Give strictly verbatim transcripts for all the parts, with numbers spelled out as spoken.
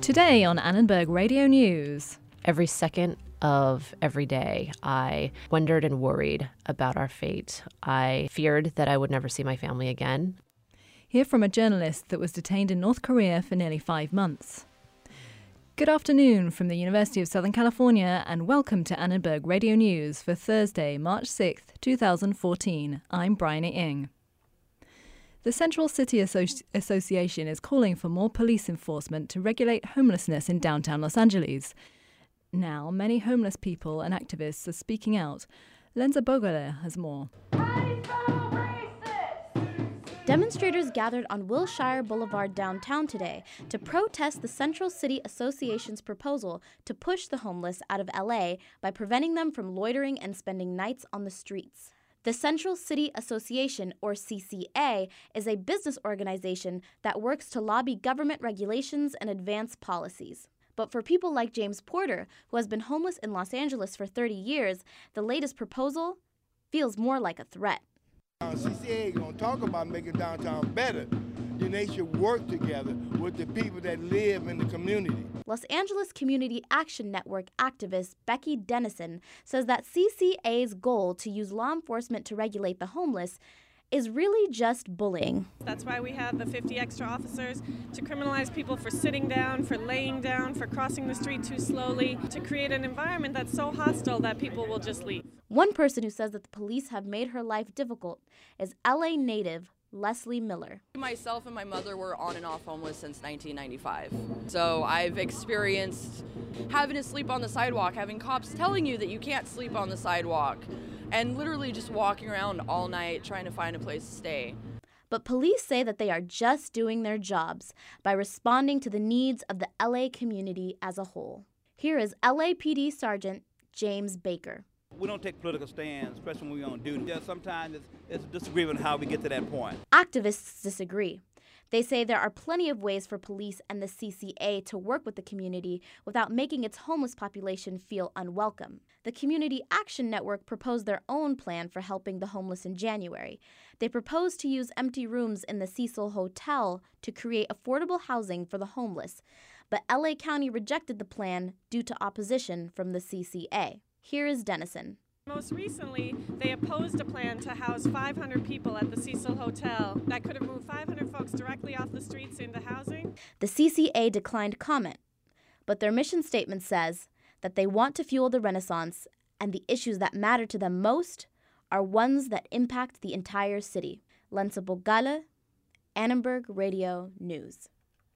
Today on Annenberg Radio News. Every second of every day, I wondered and worried about our fate. I feared that I would never see my family again. Hear from a journalist that was detained in North Korea for nearly five months. Good afternoon from the University of Southern California and welcome to Annenberg Radio News for Thursday, March sixth, two thousand fourteen. I'm Bryony Ng. The Central City Associ- Association is calling for more police enforcement to regulate homelessness in downtown Los Angeles. Now, many homeless people and activists are speaking out. Lenza Bogole has more. Demonstrators gathered on Wilshire Boulevard downtown today to protest the Central City Association's proposal to push the homeless out of L A by preventing them from loitering and spending nights on the streets. The Central City Association, or C C A, is a business organization that works to lobby government regulations and advance policies. But for people like James Porter, who has been homeless in Los Angeles for thirty years, the latest proposal feels more like a threat. C C A is going to talk about making downtown better. Then they should work together with the people that live in the community. Los Angeles Community Action Network activist Becky Dennison says that C C A's goal to use law enforcement to regulate the homeless is really just bullying. That's why we have the fifty extra officers to criminalize people for sitting down, for laying down, for crossing the street too slowly, to create an environment that's so hostile that people will just leave. One person who says that the police have made her life difficult is L A native Leslie Miller. Myself and my mother were on and off homeless since nineteen ninety-five. So I've experienced having to sleep on the sidewalk, having cops telling you that you can't sleep on the sidewalk, and literally just walking around all night trying to find a place to stay. But police say that they are just doing their jobs by responding to the needs of the L A community as a whole. Here is L A P D Sergeant James Baker. We don't take political stands, especially when we're on duty. Yeah, sometimes it's, it's a disagreement how we get to that point. Activists disagree. They say there are plenty of ways for police and the C C A to work with the community without making its homeless population feel unwelcome. The Community Action Network proposed their own plan for helping the homeless in January. They proposed to use empty rooms in the Cecil Hotel to create affordable housing for the homeless, but L A County rejected the plan due to opposition from the C C A. Here is Dennison. Most recently, they opposed a plan to house five hundred people at the Cecil Hotel that could have moved five hundred folks directly off the streets into housing. The C C A declined comment, but their mission statement says that they want to fuel the Renaissance and the issues that matter to them most are ones that impact the entire city. Lenza Bogale, Annenberg Radio News.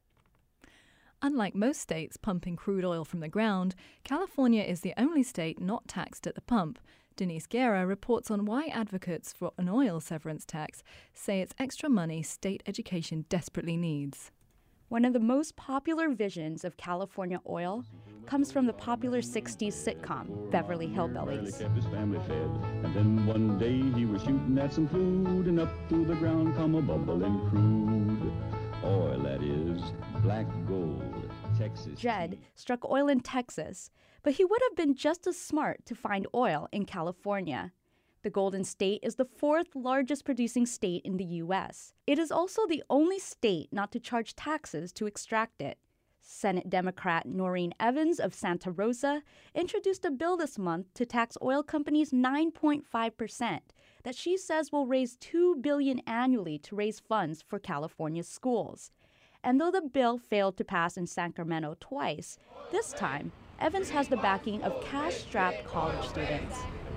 Unlike most states pumping crude oil from the ground, California is the only state not taxed at the pump. Denise Guerra reports on why advocates for an oil severance tax say it's extra money state education desperately needs. One of the most popular visions of California oil comes from the popular sixties sitcom, Beverly Hillbillies. Kept his family fed, and then one day he was shooting at some food, and up through the ground come a bubbling crude oil, that is, black gold, Texas. Jed struck oil in Texas, but he would have been just as smart to find oil in California. The Golden State is the fourth largest producing state in the U S. It is also the only state not to charge taxes to extract it. Senate Democrat Noreen Evans of Santa Rosa introduced a bill this month to tax oil companies nine point five percent that she says will raise two billion dollars annually to raise funds for California's schools. And though the bill failed to pass in Sacramento twice, this time Evans has the backing of cash-strapped college students.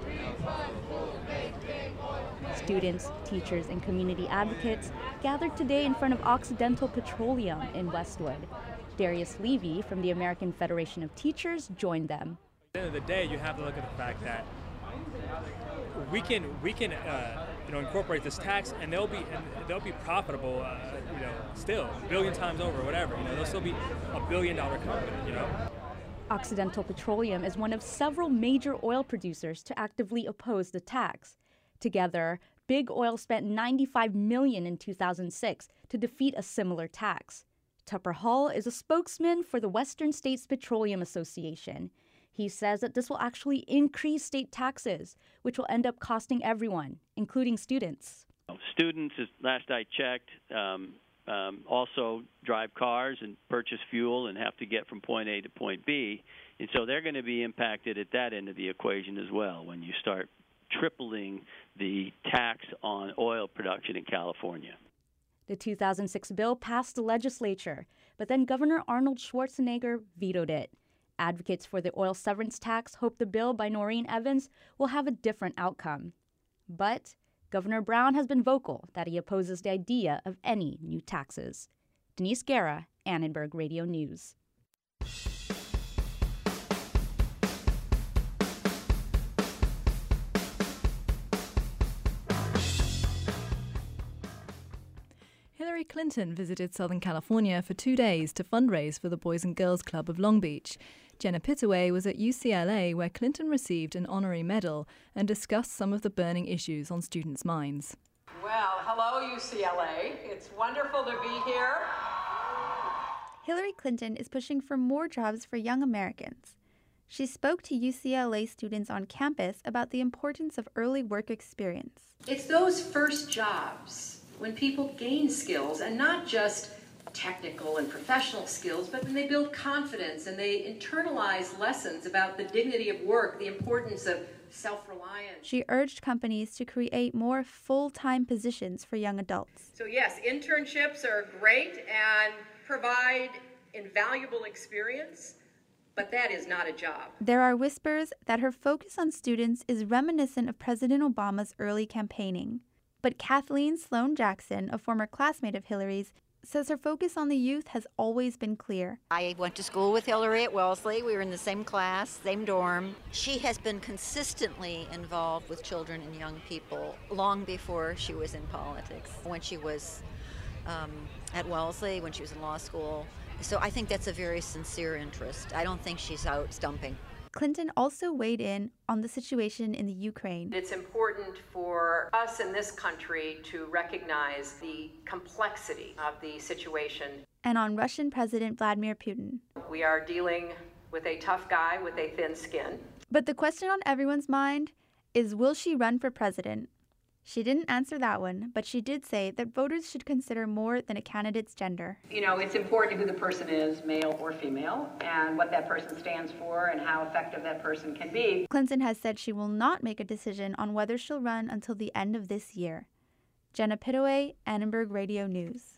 Students, teachers, and community advocates gathered today in front of Occidental Petroleum in Westwood. Darius Levy from the American Federation of Teachers joined them. At the end of the day, you have to look at the fact that we can we can uh, you know incorporate this tax, and they'll be and they'll be profitable, uh, you know, still a billion times over, whatever. You know, they'll still be a billion dollar company. You know. Occidental Petroleum is one of several major oil producers to actively oppose the tax. Together, Big Oil spent ninety-five million dollars in two thousand six to defeat a similar tax. Tupper Hall is a spokesman for the Western States Petroleum Association. He says that this will actually increase state taxes, which will end up costing everyone, including students. Students, as last I checked, um, um, also drive cars and purchase fuel and have to get from point A to point B. And so they're going to be impacted at that end of the equation as well when you start tripling the tax on oil production in California. The two thousand six bill passed the legislature, but then Governor Arnold Schwarzenegger vetoed it. Advocates for the oil severance tax hope the bill by Noreen Evans will have a different outcome. But Governor Brown has been vocal that he opposes the idea of any new taxes. Denise Guerra, Annenberg Radio News. Hillary Clinton visited Southern California for two days to fundraise for the Boys and Girls Club of Long Beach. Jenna Pittaway was at U C L A, where Clinton received an honorary medal and discussed some of the burning issues on students' minds. Well, hello, U C L A. It's wonderful to be here. Hillary Clinton is pushing for more jobs for young Americans. She spoke to U C L A students on campus about the importance of early work experience. It's those first jobs when people gain skills, and not just technical and professional skills, but when they build confidence and they internalize lessons about the dignity of work, the importance of self-reliance. She urged companies to create more full-time positions for young adults. So yes, internships are great and provide invaluable experience, but that is not a job. There are whispers that her focus on students is reminiscent of President Obama's early campaigning. But Kathleen Sloan Jackson, a former classmate of Hillary's, says her focus on the youth has always been clear. I went to school with Hillary at Wellesley. We were in the same class, same dorm. She has been consistently involved with children and young people long before she was in politics. When she was um, at Wellesley, when she was in law school. So I think that's a very sincere interest. I don't think she's out stumping. Clinton also weighed in on the situation in the Ukraine. It's important for us in this country to recognize the complexity of the situation. And on Russian President Vladimir Putin. We are dealing with a tough guy with a thin skin. But the question on everyone's mind is, will she run for president? She didn't answer that one, but she did say that voters should consider more than a candidate's gender. You know, it's important who the person is, male or female, and what that person stands for and how effective that person can be. Clinton has said she will not make a decision on whether she'll run until the end of this year. Jenna Pittaway, Annenberg Radio News.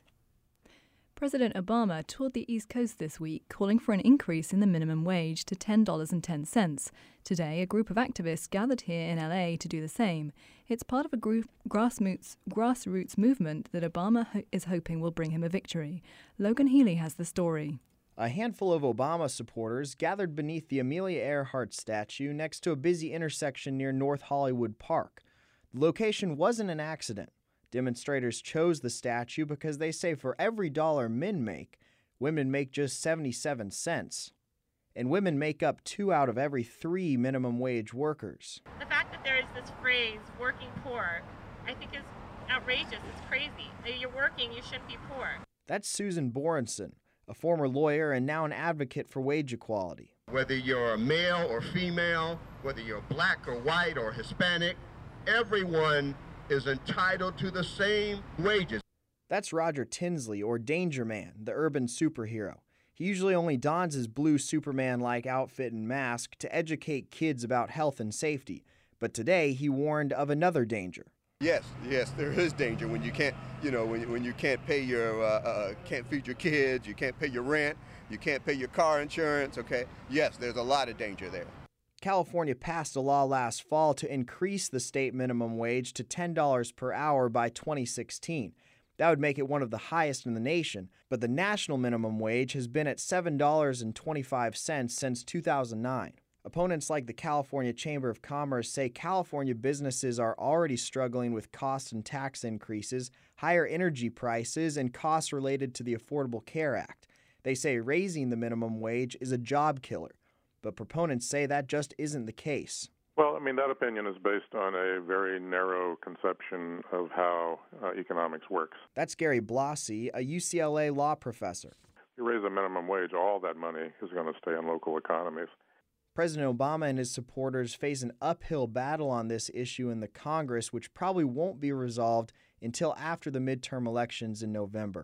President Obama toured the East Coast this week, calling for an increase in the minimum wage to ten dollars and ten cents. Today, a group of activists gathered here in L A to do the same. It's part of a group grassroots, grassroots movement that Obama ho- is hoping will bring him a victory. Logan Healy has the story. A handful of Obama supporters gathered beneath the Amelia Earhart statue next to a busy intersection near North Hollywood Park. The location wasn't an accident. Demonstrators chose the statue because they say for every dollar men make, women make just seventy-seven cents. And women make up two out of every three minimum wage workers. The fact that there is this phrase, working poor, I think is outrageous. It's crazy. If you're working, you shouldn't be poor. That's Susan Borenson, a former lawyer and now an advocate for wage equality. Whether you're a male or female, whether you're black or white or Hispanic, everyone is entitled to the same wages. That's Roger Tinsley, or Danger Man, the urban superhero. He usually only dons his blue Superman-like outfit and mask to educate kids about health and safety. But today, he warned of another danger. Yes, yes, there is danger when you can't, you know, when, when you can't pay your, uh, uh, can't feed your kids, you can't pay your rent, you can't pay your car insurance, okay? Yes, there's a lot of danger there. California passed a law last fall to increase the state minimum wage to ten dollars per hour by twenty sixteen. That would make it one of the highest in the nation, but the national minimum wage has been at seven dollars and twenty-five cents since two thousand nine. Opponents like the California Chamber of Commerce say California businesses are already struggling with cost and tax increases, higher energy prices, and costs related to the Affordable Care Act. They say raising the minimum wage is a job killer, but proponents say that just isn't the case. Well, I mean, that opinion is based on a very narrow conception of how uh, economics works. That's Gary Blasi, a U C L A law professor. If you raise the minimum wage, all that money is going to stay in local economies. President Obama and his supporters face an uphill battle on this issue in the Congress, which probably won't be resolved until after the midterm elections in November.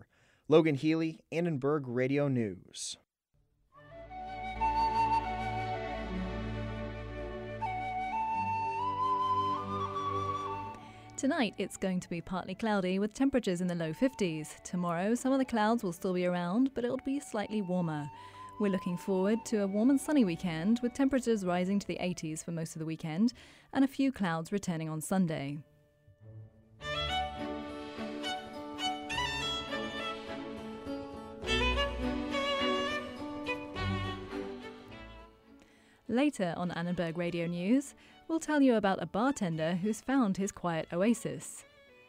Logan Healy, Annenberg Radio News. Tonight, it's going to be partly cloudy with temperatures in the low fifties. Tomorrow, some of the clouds will still be around, but it'll be slightly warmer. We're looking forward to a warm and sunny weekend with temperatures rising to the eighties for most of the weekend and a few clouds returning on Sunday. Later on Annenberg Radio News, we'll tell you about a bartender who's found his quiet oasis.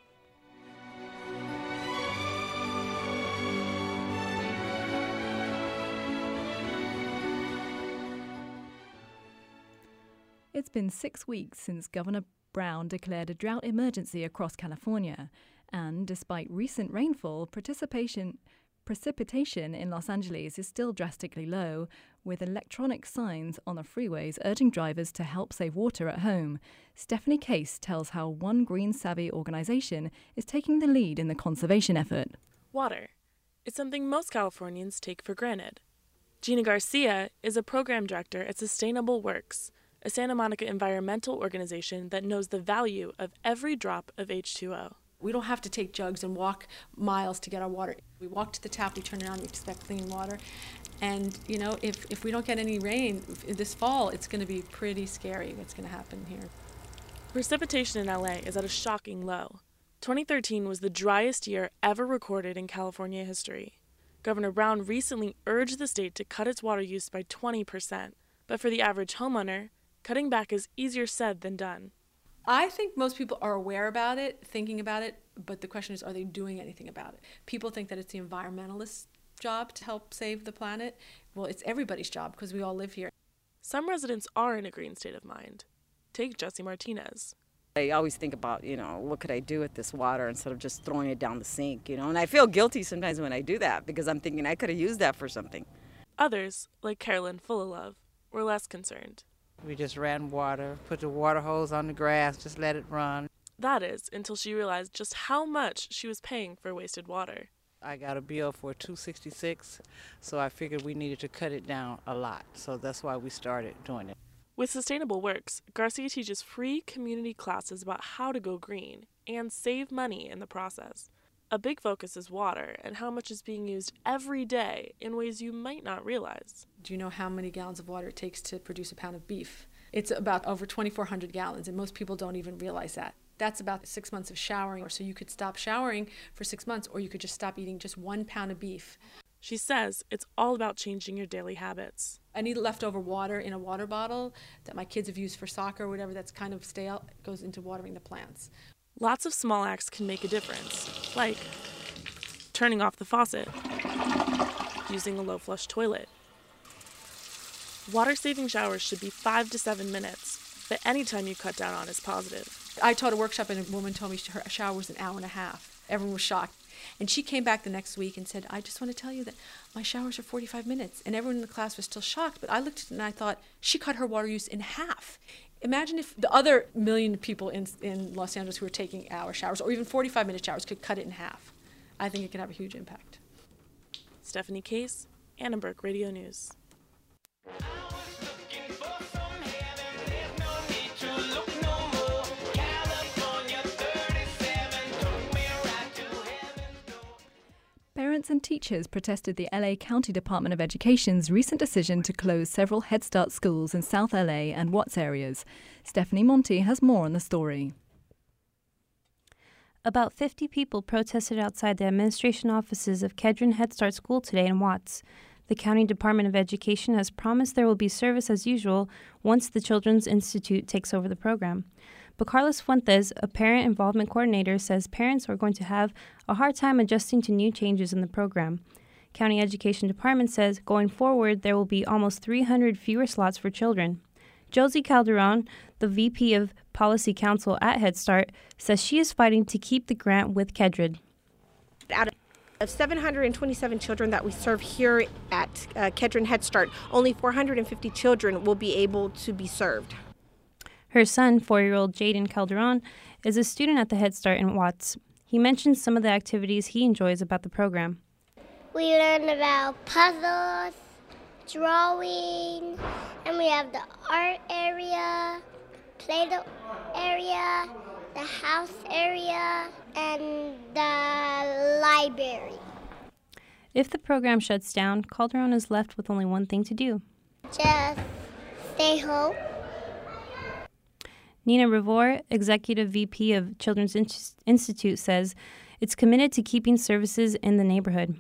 It's been six weeks since Governor Brown declared a drought emergency across California, and despite recent rainfall, participation Precipitation in Los Angeles is still drastically low, with electronic signs on the freeways urging drivers to help save water at home. Stephanie Case tells how one green savvy organization is taking the lead in the conservation effort. Water. It's something most Californians take for granted. Gina Garcia is a program director at Sustainable Works, a Santa Monica environmental organization that knows the value of every drop of H two O. We don't have to take jugs and walk miles to get our water. We walk to the tap, we turn around, we expect clean water. And, you know, if, if we don't get any rain this fall, it's going to be pretty scary what's going to happen here. Precipitation in L A is at a shocking low. twenty thirteen was the driest year ever recorded in California history. Governor Brown recently urged the state to cut its water use by twenty percent. But for the average homeowner, cutting back is easier said than done. I think most people are aware about it, thinking about it, but the question is, are they doing anything about it? People think that it's the environmentalist's job to help save the planet. Well, it's everybody's job because we all live here. Some residents are in a green state of mind. Take Jesse Martinez. I always think about, you know, what could I do with this water instead of just throwing it down the sink, you know? And I feel guilty sometimes when I do that because I'm thinking I could have used that for something. Others, like Carolyn Fullalove, were less concerned. We just ran water, put the water hose on the grass, just let it run. That is, until she realized just how much she was paying for wasted water. I got a bill for two hundred sixty-six dollars, so I figured we needed to cut it down a lot. So that's why we started doing it. With Sustainable Works, Garcia teaches free community classes about how to go green and save money in the process. A big focus is water and how much is being used every day in ways you might not realize. Do you know how many gallons of water it takes to produce a pound of beef? It's about over twenty-four hundred gallons, and most people don't even realize that. That's about six months of showering, so you could stop showering for six months, or you could just stop eating just one pound of beef. She says it's all about changing your daily habits. I need leftover water in a water bottle that my kids have used for soccer or whatever that's kind of stale. It goes into watering the plants. Lots of small acts can make a difference, like turning off the faucet, using a low-flush toilet. Water-saving showers should be five to seven minutes, but any time you cut down on is positive. I taught a workshop and a woman told me her shower was an hour and a half. Everyone was shocked. And she came back the next week and said, I just want to tell you that my showers are forty-five minutes. And everyone in the class was still shocked, but I looked at it and I thought, she cut her water use in half. Imagine if the other million people in, in Los Angeles who are taking hour showers or even forty-five minute showers could cut it in half. I think it could have a huge impact. Stephanie Case, Annenberg Radio News. Parents and teachers protested the L A County Department of Education's recent decision to close several Head Start schools in South L A and Watts areas. Stephanie Monty has more on the story. About fifty people protested outside the administration offices of Kedron Head Start School today in Watts. The County Department of Education has promised there will be service as usual once the Children's Institute takes over the program. But Carlos Fuentes, a parent involvement coordinator, says parents are going to have a hard time adjusting to new changes in the program. County Education Department says going forward there will be almost three hundred fewer slots for children. Josie Calderon, the V P of Policy Council at Head Start, says she is fighting to keep the grant with Kedron. Out of seven hundred twenty-seven children that we serve here at uh, Kedron Head Start, only four hundred fifty children will be able to be served. Her son, four-year-old Jaden Calderon, is a student at the Head Start in Watts. He mentions some of the activities he enjoys about the program. We learn about puzzles, drawing, and we have the art area, Play-Doh area, the house area, and the library. If the program shuts down, Calderon is left with only one thing to do. Just stay home. Nina Rivor, Executive V P of Children's Institute, says it's committed to keeping services in the neighborhood.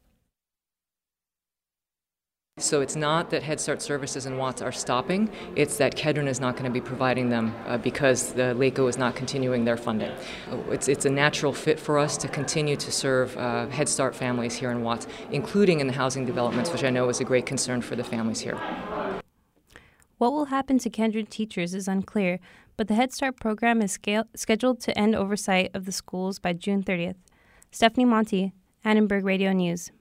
So it's not that Head Start services in Watts are stopping, it's that Kedron is not going to be providing them uh, because the LACO is not continuing their funding. It's, it's a natural fit for us to continue to serve uh, Head Start families here in Watts, including in the housing developments, which I know is a great concern for the families here. What will happen to Kedron teachers is unclear, but the Head Start program is scale- scheduled to end oversight of the schools by June thirtieth. Stephanie Monti, Annenberg Radio News.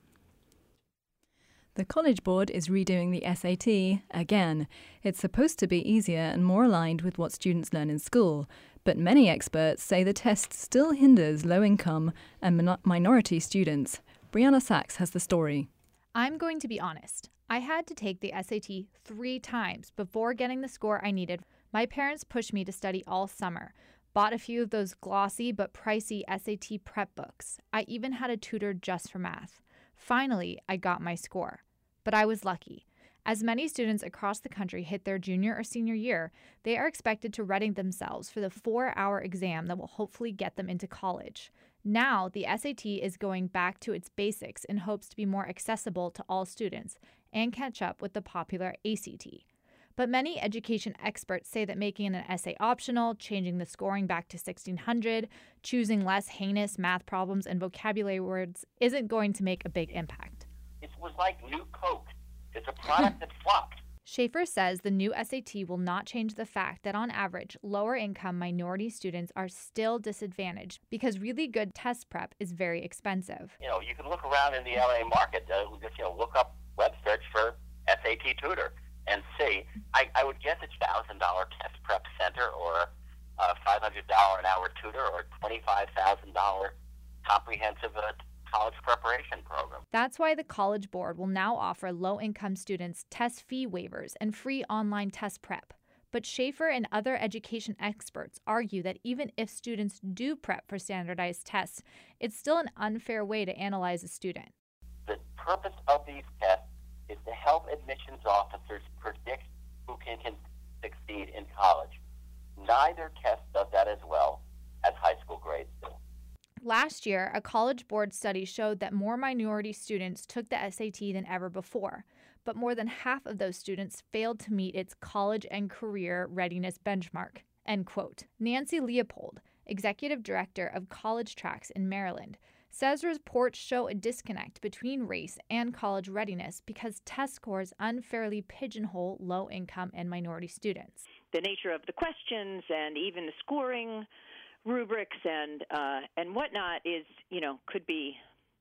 The College Board is redoing the S A T again. It's supposed to be easier and more aligned with what students learn in school, but many experts say the test still hinders low-income and min- minority students. Brianna Sachs has the story. I'm going to be honest. I had to take the S A T three times before getting the score I needed. My parents pushed me to study all summer, bought a few of those glossy but pricey S A T prep books. I even had a tutor just for math. Finally, I got my score. But I was lucky. As many students across the country hit their junior or senior year, they are expected to ready themselves for the four-hour exam that will hopefully get them into college. Now, the S A T is going back to its basics in hopes to be more accessible to all students and catch up with the popular A C T. But many education experts say that making an essay optional, changing the scoring back to sixteen hundred, choosing less heinous math problems and vocabulary words isn't going to make a big impact. It was like new Coke. It's a product that flopped. Schaefer says the new S A T will not change the fact that on average, lower-income minority students are still disadvantaged because really good test prep is very expensive. You know, you can look around in the L A market, uh, just, you know, look up web search for S A T tutor and see. I, I would guess it's one thousand dollars test prep center or a five hundred dollars an hour tutor or twenty-five thousand dollars comprehensive uh, college preparation program. That's why the College Board will now offer low-income students test fee waivers and free online test prep. But Schaefer and other education experts argue that even if students do prep for standardized tests, it's still an unfair way to analyze a student. The purpose of these tests is to help admissions officers predict who can, can succeed in college. Neither test does that as well as high school grades do. Last year, a College Board study showed that more minority students took the S A T than ever before, but more than half of those students failed to meet its college and career readiness benchmark, end quote. Nancy Leopold, Executive Director of College Tracks in Maryland, says reports show a disconnect between race and college readiness because test scores unfairly pigeonhole low-income and minority students. The nature of the questions and even the scoring rubrics and uh, and whatnot is, you know, could be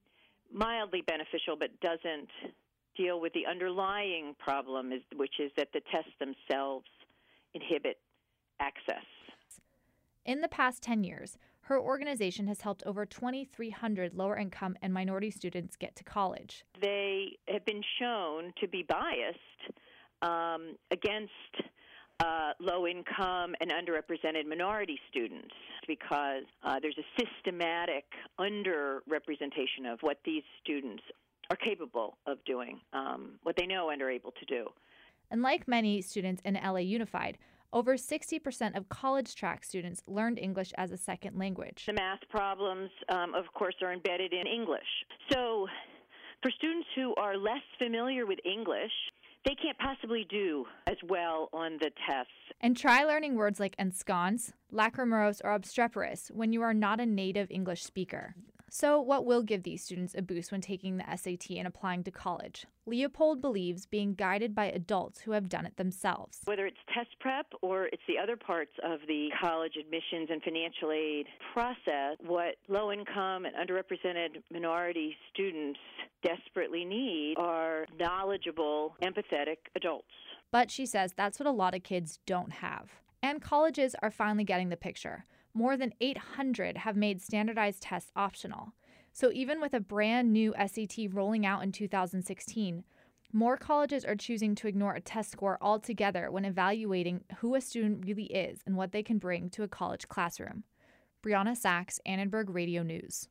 mildly beneficial, but doesn't deal with the underlying problem, is, which is that the tests themselves inhibit access. In the past ten years, her organization has helped over twenty-three hundred lower-income and minority students get to college. They have been shown to be biased um, against Uh, low-income and underrepresented minority students because uh, there's a systematic underrepresentation of what these students are capable of doing, um, what they know and are able to do. And like many students in L A Unified, over sixty percent of college track students learned English as a second language. The math problems, um, of course, are embedded in English. So for students who are less familiar with English, they can't possibly do as well on the tests. And try learning words like ensconce, lachrymose, or obstreperous when you are not a native English speaker. So what will give these students a boost when taking the S A T and applying to college? Leopold believes being guided by adults who have done it themselves. Whether it's test prep or it's the other parts of the college admissions and financial aid process, what low-income and underrepresented minority students desperately need are knowledgeable, empathetic adults. But she says that's what a lot of kids don't have. And colleges are finally getting the picture. More than eight hundred have made standardized tests optional. So even with a brand new S A T rolling out in two thousand sixteen, more colleges are choosing to ignore a test score altogether when evaluating who a student really is and what they can bring to a college classroom. Brianna Sachs, Annenberg Radio News.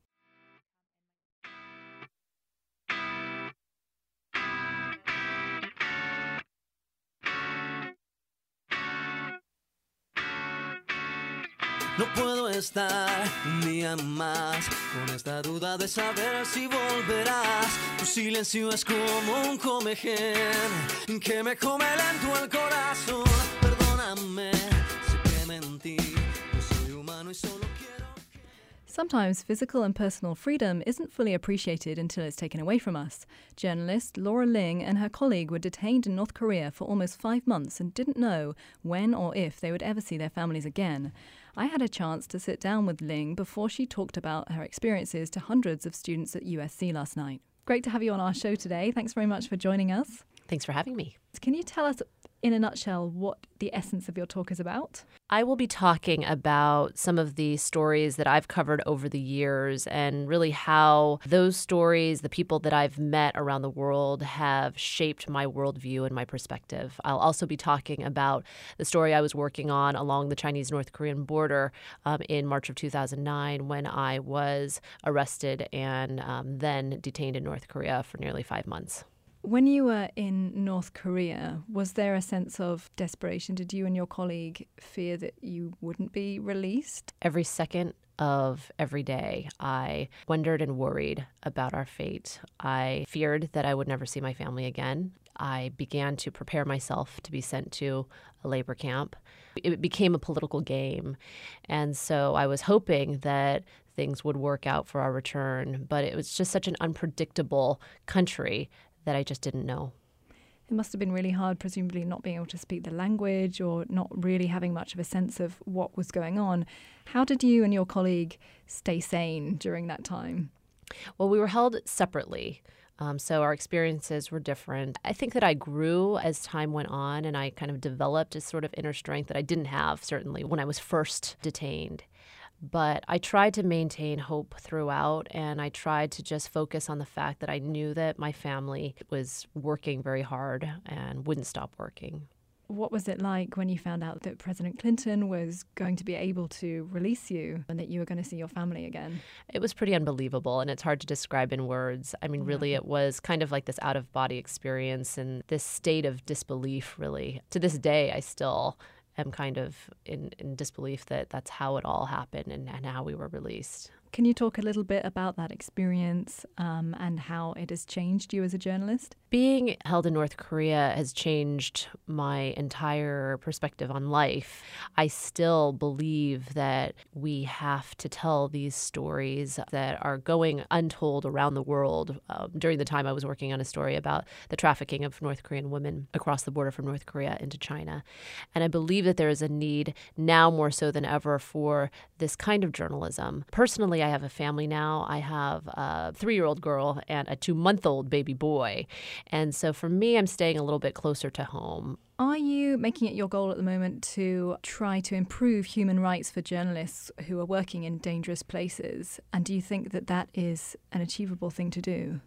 No puedo estar un día más con esta duda de saber si volverás. Tu silencio es como un comején que me come lento el corazón. Perdóname si te mentí, yo soy humano y solo quiero. Sometimes physical and personal freedom isn't fully appreciated until it's taken away from us. Journalist Laura Ling and her colleague were detained in North Korea for almost five months and didn't know when or if they would ever see their families again. I had a chance to sit down with Ling before she talked about her experiences to hundreds of students at U S C last night. Great to have you on our show today. Thanks very much for joining us. Thanks for having me. Can you tell us in a nutshell what the essence of your talk is about? I will be talking about some of the stories that I've covered over the years and really how those stories, the people that I've met around the world, have shaped my worldview and my perspective. I'll also be talking about the story I was working on along the Chinese-North Korean border um, in March of two thousand nine when I was arrested and um, then detained in North Korea for nearly five months. When you were in North Korea, was there a sense of desperation? Did you and your colleague fear that you wouldn't be released? Every second of every day, I wondered and worried about our fate. I feared that I would never see my family again. I began to prepare myself to be sent to a labor camp. It became a political game. And so I was hoping that things would work out for our return, but it was just such an unpredictable country that I just didn't know. It must have been really hard, presumably not being able to speak the language or not really having much of a sense of what was going on. How did you and your colleague stay sane during that time? Well, we were held separately, um, so our experiences were different. I think that I grew as time went on, and I kind of developed a sort of inner strength that I didn't have, certainly, when I was first detained. But I tried to maintain hope throughout, and I tried to just focus on the fact that I knew that my family was working very hard and wouldn't stop working. What was it like when you found out that President Clinton was going to be able to release you and that you were going to see your family again? It was pretty unbelievable, and it's hard to describe in words. I mean, really, it was kind of like this out-of-body experience and this state of disbelief, really. To this day, I still am kind of in, in disbelief that that's how it all happened and, and how we were released. Can you talk a little bit about that experience um, and how it has changed you as a journalist? Being held in North Korea has changed my entire perspective on life. I still believe that we have to tell these stories that are going untold around the world. Um, during the time I was working on a story about the trafficking of North Korean women across the border from North Korea into China. And I believe that there is a need now more so than ever for this kind of journalism. Personally, I have a family now. I have a three-year-old girl and a two-month-old baby boy. And so for me, I'm staying a little bit closer to home. Are you making it your goal at the moment to try to improve human rights for journalists who are working in dangerous places? And do you think that that is an achievable thing to do?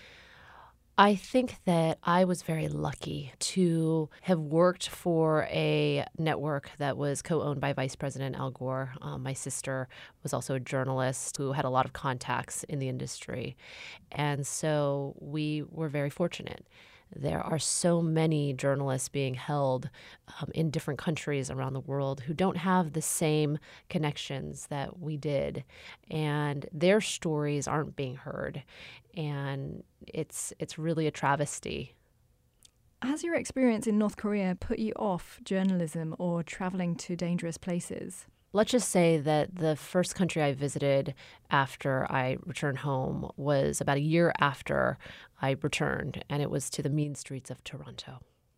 I think that I was very lucky to have worked for a network that was co-owned by Vice President Al Gore. Um, my sister was also a journalist who had a lot of contacts in the industry. And so we were very fortunate. There are so many journalists being held um, in different countries around the world who don't have the same connections that we did, and their stories aren't being heard, and it's it's really a travesty. Has your experience in North Korea put you off journalism or traveling to dangerous places? Let's just say that the first country I visited after I returned home was about a year after I returned, and it was to the mean streets of Toronto.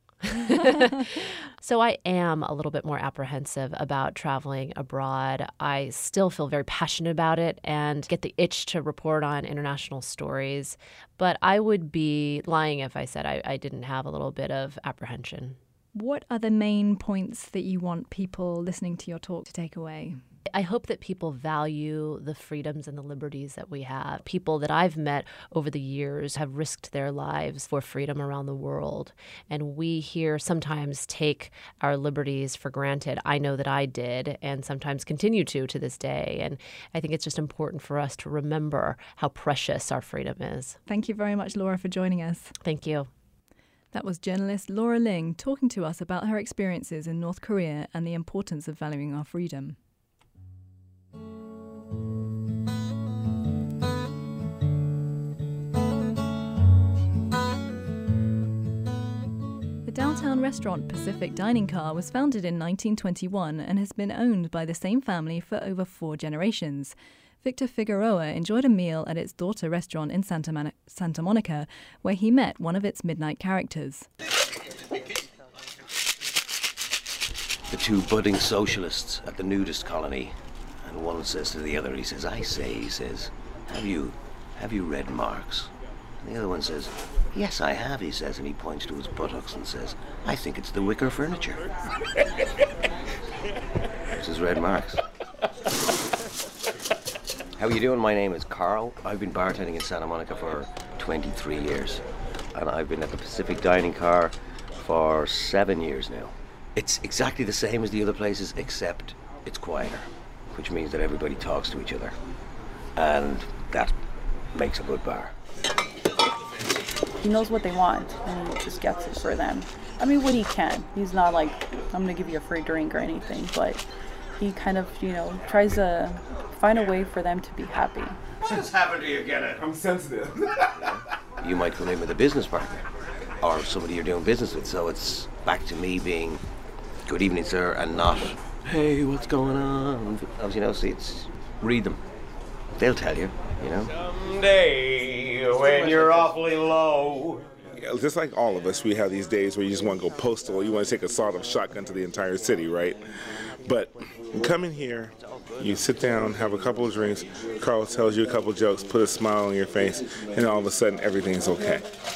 So I am a little bit more apprehensive about traveling abroad. I still feel very passionate about it and get the itch to report on international stories, but I would be lying if I said I, I didn't have a little bit of apprehension. What are the main points that you want people listening to your talk to take away? I hope that people value the freedoms and the liberties that we have. People that I've met over the years have risked their lives for freedom around the world. And we here sometimes take our liberties for granted. I know that I did and sometimes continue to to this day. And I think it's just important for us to remember how precious our freedom is. Thank you very much, Laura, for joining us. Thank you. That was journalist Laura Ling talking to us about her experiences in North Korea and the importance of valuing our freedom. The downtown restaurant Pacific Dining Car was founded in nineteen twenty-one and has been owned by the same family for over four generations. Victor Figueroa enjoyed a meal at its daughter restaurant in Santa, Man- Santa Monica, where he met one of its midnight characters. The two budding socialists at the nudist colony, and one says to the other, he says, I say, he says, have you, have you read Marx? And the other one says, yes, I have, he says, and he points to his buttocks and says, I think it's the wicker furniture. This is Red Marks. How are you doing? My name is Carl. I've been bartending in Santa Monica for twenty-three years. And I've been at the Pacific Dining Car for seven years now. It's exactly the same as the other places, except it's quieter, which means that everybody talks to each other. And that makes a good bar. He knows what they want, and he just gets it for them. I mean, what he can. He's not like, I'm gonna give you a free drink or anything, but he kind of, you know, tries to find a way for them to be happy. What's happened to you, Kenneth? I'm sensitive. You might come in with a business partner, or somebody you're doing business with, so it's back to me being, good evening, sir, and not, hey, what's going on? As you know, see, it's, read them. They'll tell you, you know. Someday, when you're awfully low. Yeah, just like all of us, we have these days where you just want to go postal. You want to take a sawed-off shotgun to the entire city, right? But you come in here, you sit down, have a couple of drinks, Carl tells you a couple of jokes, put a smile on your face, and all of a sudden everything's okay.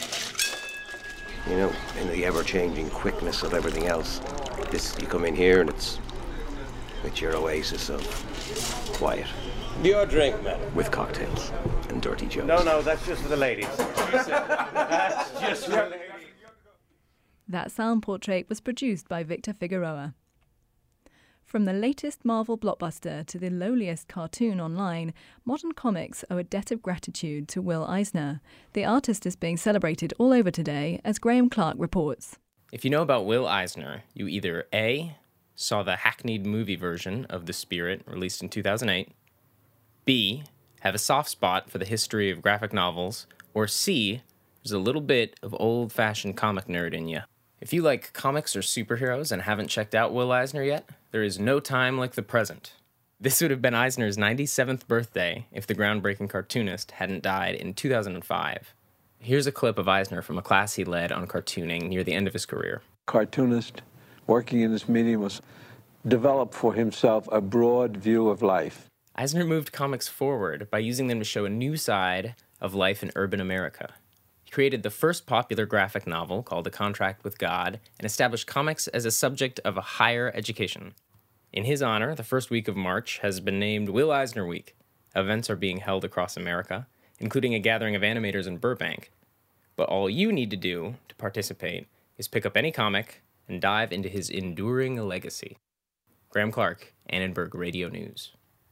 You know, in the ever-changing quickness of everything else, this, you come in here and it's, it's your oasis of quiet. Your drink, man. With cocktails and dirty jokes. No, no, that's just for the ladies. That's just for the ladies. That sound portrait was produced by Victor Figueroa. From the latest Marvel blockbuster to the lowliest cartoon online, modern comics owe a debt of gratitude to Will Eisner. The artist is being celebrated all over today, as Graham Clark reports. If you know about Will Eisner, you either A, saw the hackneyed movie version of The Spirit released in two thousand eight, B, have a soft spot for the history of graphic novels, or C, there's a little bit of old-fashioned comic nerd in you. If you like comics or superheroes and haven't checked out Will Eisner yet, there is no time like the present. This would have been Eisner's ninety-seventh birthday if the groundbreaking cartoonist hadn't died in two thousand five. Here's a clip of Eisner from a class he led on cartooning near the end of his career. Cartoonist working in this medium was developed for himself a broad view of life. Eisner moved comics forward by using them to show a new side of life in urban America. He created the first popular graphic novel called A Contract with God and established comics as a subject of a higher education. In his honor, the first week of March has been named Will Eisner Week. Events are being held across America, including a gathering of animators in Burbank. But all you need to do to participate is pick up any comic and dive into his enduring legacy. Graham Clark, Annenberg Radio News.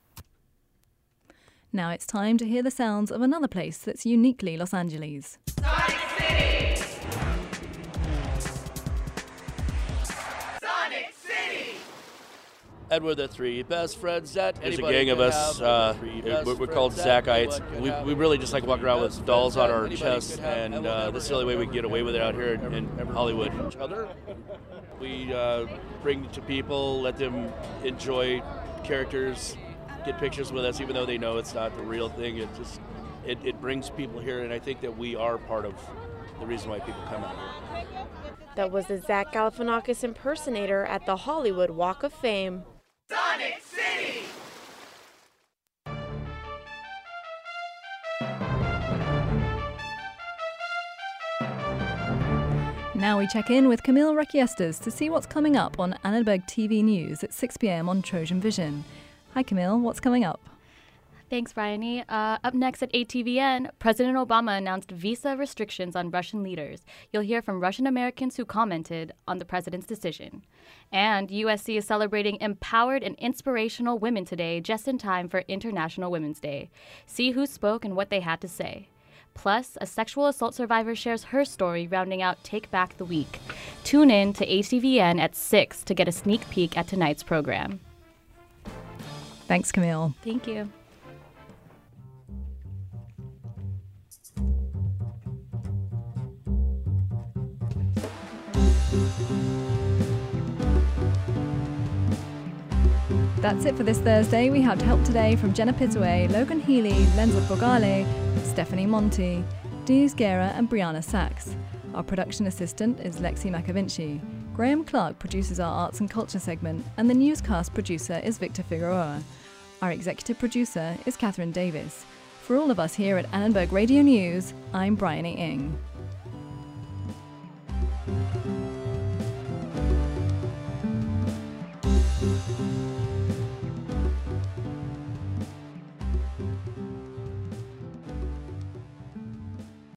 Now it's time to hear the sounds of another place that's uniquely Los Angeles. Sonic City! Sonic City! And we're the three best friends that There's a anybody gang of can us. have. Uh, We're the three we're, best we're called friends that Zackites. anyone can We, have. we really just like We're walking the around best with dolls friends on that our anybody chests, can have, and and we'll uh, never this is the only way we can get away with it out here in, in Hollywood. Each other. We uh, bring to people, let them enjoy characters, get pictures with us, even though they know it's not the real thing. It just it, it brings people here, and I think that we are part of the reason why people come out here. That was the Zach Galifianakis impersonator at the Hollywood Walk of Fame. Sonic City! Now we check in with Camille Requiestas to see what's coming up on Annenberg T V News at six p.m. on Trojan Vision. Hi Camille, what's coming up? Thanks, Bryony. Uh, up next at A T V N, President Obama announced visa restrictions on Russian leaders. You'll hear from Russian Americans who commented on the president's decision. And U S C is celebrating empowered and inspirational women today, just in time for International Women's Day. See who spoke and what they had to say. Plus, a sexual assault survivor shares her story, rounding out Take Back the Week. Tune in to A T V N at six to get a sneak peek at tonight's program. Thanks, Camille. Thank you. That's it for this Thursday. We had help today from Jenna Pittaway, Logan Healy, Lenza Bogale, Stephanie Monti, Denise Guerra and Brianna Sachs. Our production assistant is Lexi McAvinci. Graham Clark produces our arts and culture segment, and the newscast producer is Victor Figueroa. Our executive producer is Catherine Davis. For all of us here at Annenberg Radio News, I'm Bryony Ing.